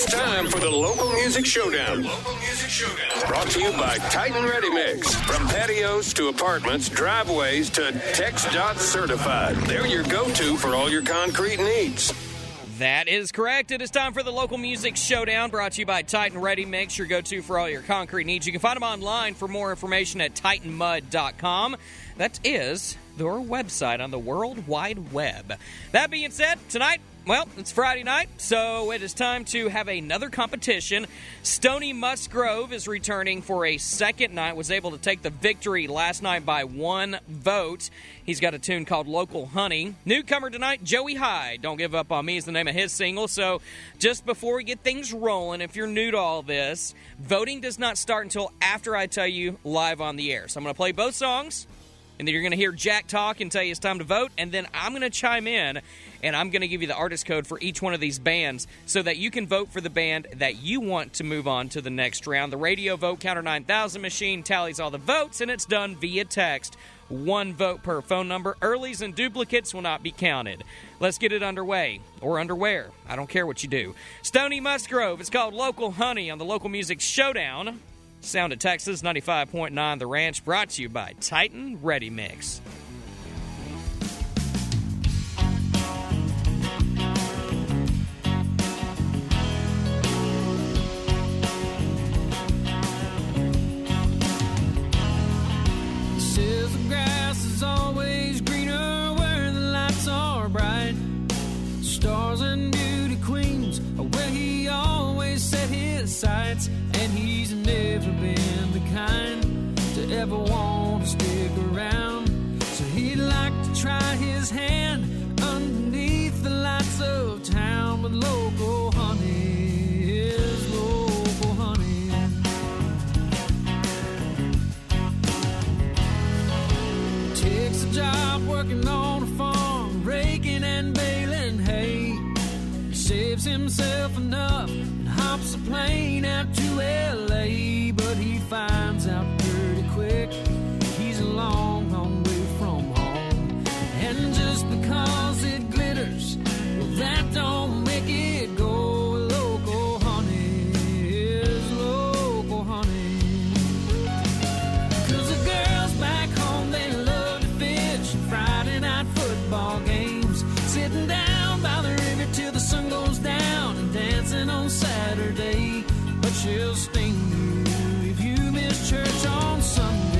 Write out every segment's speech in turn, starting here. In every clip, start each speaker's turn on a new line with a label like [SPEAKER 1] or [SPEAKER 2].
[SPEAKER 1] time for the Local Music Showdown. Brought to you by Titan Ready Mix. From patios to apartments, driveways to TxDOT certified. They're your go-to for all your concrete needs.
[SPEAKER 2] That is correct. It is time for the Local Music Showdown, brought to you by Titan Ready Mix, your go-to for all your concrete needs. You can find them online for more information at TitanMud.com. That is their website on the World Wide Web. That being said, tonight, well, it's Friday night, so it is time to have another competition. Stony Musgrove is returning for a second night, was able to take the victory last night by 1 vote. He's got a tune called Local Honey. Newcomer tonight, Joey High. Don't Give Up on Me is the name of his single. So just before we get things rolling, if you're new to all this, voting does not start until after I tell you live on the air. So I'm going to play both songs, and then you're going to hear Jack talk and tell you it's time to vote, and then I'm going to chime in, and I'm going to give you the artist code for each one of these bands so that you can vote for the band that you want to move on to the next round. The radio vote counter 9000 machine tallies all the votes, and it's done via text. 1 vote per phone number. Earlies and duplicates will not be counted. Let's get it underway, or underwear. I don't care what you do. Stony Musgrove. It's called Local Honey on the Local Music Showdown. Sound of Texas, 95.9 The Ranch, brought to you by Titan Ready Mix.
[SPEAKER 3] Says the grass is always greener where the lights are bright. Stars and beauty queens are where he always set his sights. And he's never been the kind to ever want to stick around. So he'd like to try his hand underneath the lights of town with local honey, his local honey. Takes a job working on a farm, raking and baling hay. Saves himself enough and hops a plane out to L.A. But he finds out pretty quick he's a long, long way from home. And just because it glitters, well, that don't make it go. Local honey is local honey. 'Cause the girls back home, they love to fish Friday night football games, sitting down by the river till the sun goes down and dancing on Saturday. But she'll sting you if you miss church on Sunday.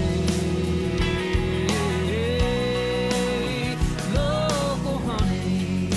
[SPEAKER 3] Local honey.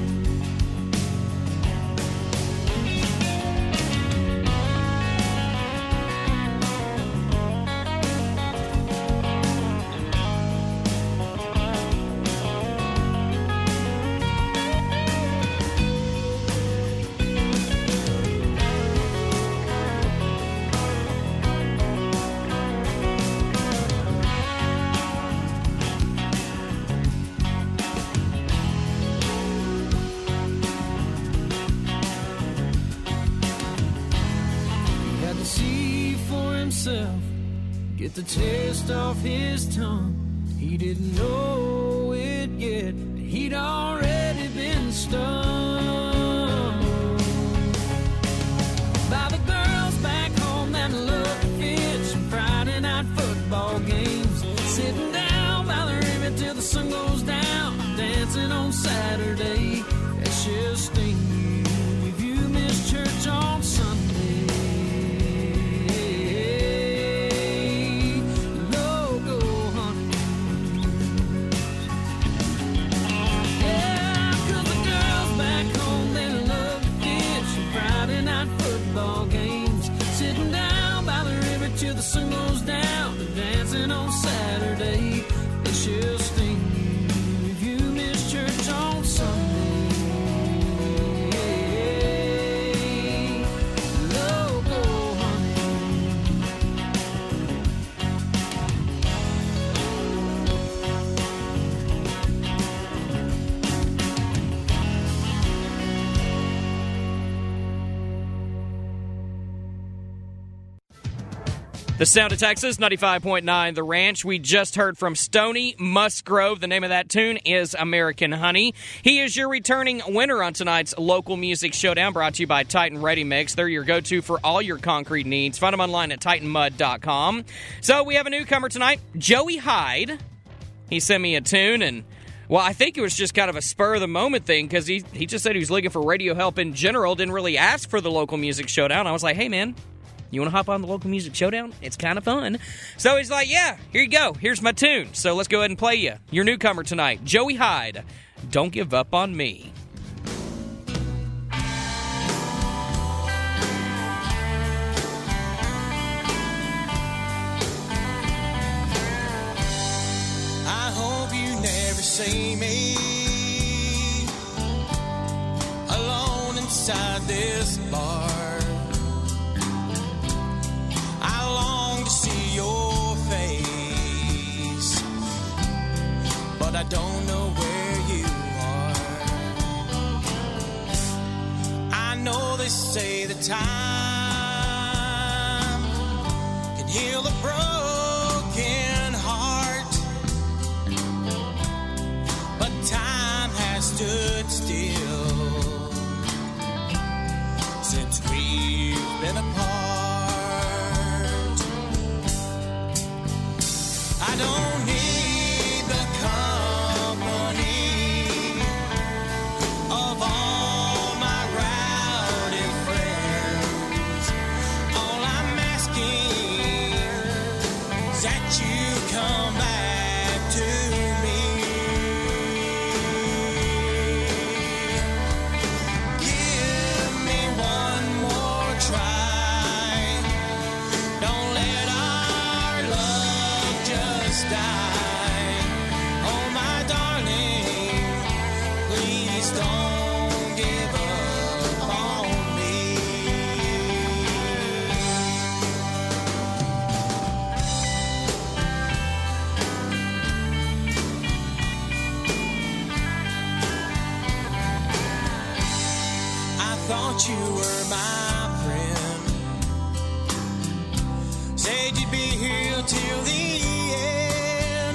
[SPEAKER 3] He had to see for himself, get the taste off his tongue. He didn't know it yet, but he'd already been stung by the girls back home that love to fish and Friday night football games, sitting down by the river till the sun goes down, dancing on Saturday. That she'll sting you if you miss church on Sunday. Local honey. Yeah, 'cause the girls back home,
[SPEAKER 2] The sound of Texas, 95.9 The Ranch. We just heard from Stoney Musgrove. The name of that tune is American Honey. He is your returning winner on tonight's Local Music Showdown, brought to you by Titan Ready Mix. They're your go-to for all your concrete needs. Find them online at TitanMud.com. So we have a newcomer tonight, Joey Hyde. He sent me a tune, and, well, I think it was just kind of a spur-of-the-moment thing, because he just said he was looking for radio help in general, didn't really ask for the Local Music Showdown. I was like, hey, man, you want to hop on the Local Music Showdown? It's kind of fun. So he's like, yeah, here you go. Here's my tune. So let's go ahead and play you. Your newcomer tonight, Joey Hyde, Don't Give Up on Me.
[SPEAKER 4] I hope you never see me alone inside this bar. But I don't know where you are. I know they say the time can heal a broken heart, but time has stood still since we've been apart. I don't need you were my friend. Said you'd be here till the end.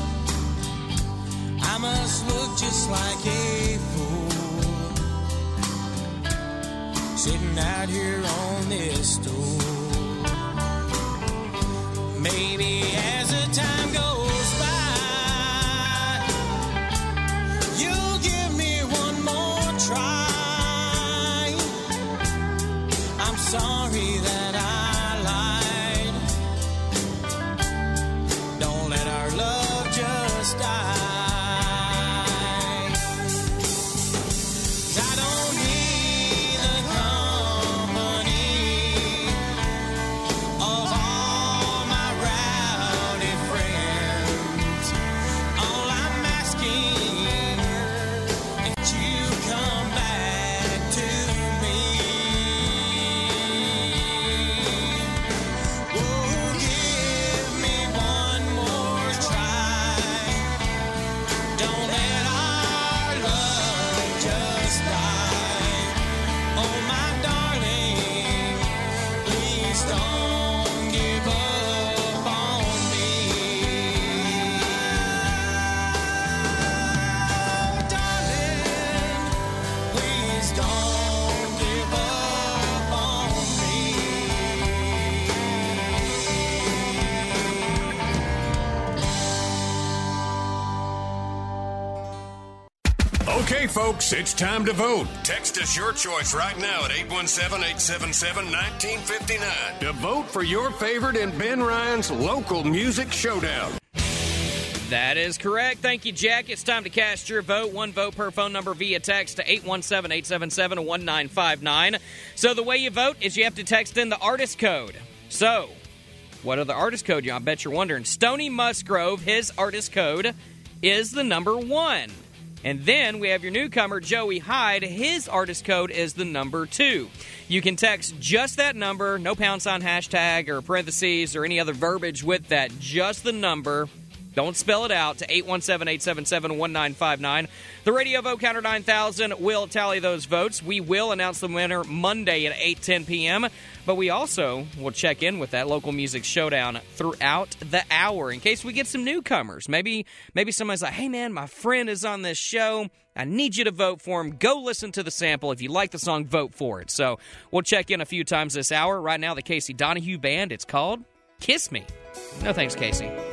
[SPEAKER 4] I must look just like a fool, sitting out here on this stool. Maybe as the time goes by, you'll give me one more try. Sorry that I lied. Don't let our love just die. I don't need the company of all my rowdy friends. All I'm asking is that you come back to me.
[SPEAKER 1] Okay, folks, it's time to vote. Text us your choice right now at 817-877-1959 to vote for your favorite in Ben Ryan's Local Music Showdown.
[SPEAKER 2] That is correct. Thank you, Jack. It's time to cast your vote. One vote per phone number via text to 817-877-1959. So the way you vote is you have to text in the artist code. So, what are the artist code? I bet you're wondering. Stoney Musgrove, his artist code is the number 1. And then we have your newcomer, Joey Hyde. His artist code is the number 2. You can text just that number, no pound sign, hashtag, or parentheses, or any other verbiage with that. Just the number Don't spell it out, to 817-877-1959. The Radio Vote Counter 9000 will tally those votes. We will announce the winner Monday at 8:10 p.m., but we also will check in with that local music showdown throughout the hour in case we get some newcomers. Maybe somebody's like, hey, man, my friend is on this show. I need you to vote for him. Go listen to the sample. If you like the song, vote for it. So we'll check in a few times this hour. Right now, the Casey Donahue Band, it's called Kiss Me. No thanks, Casey.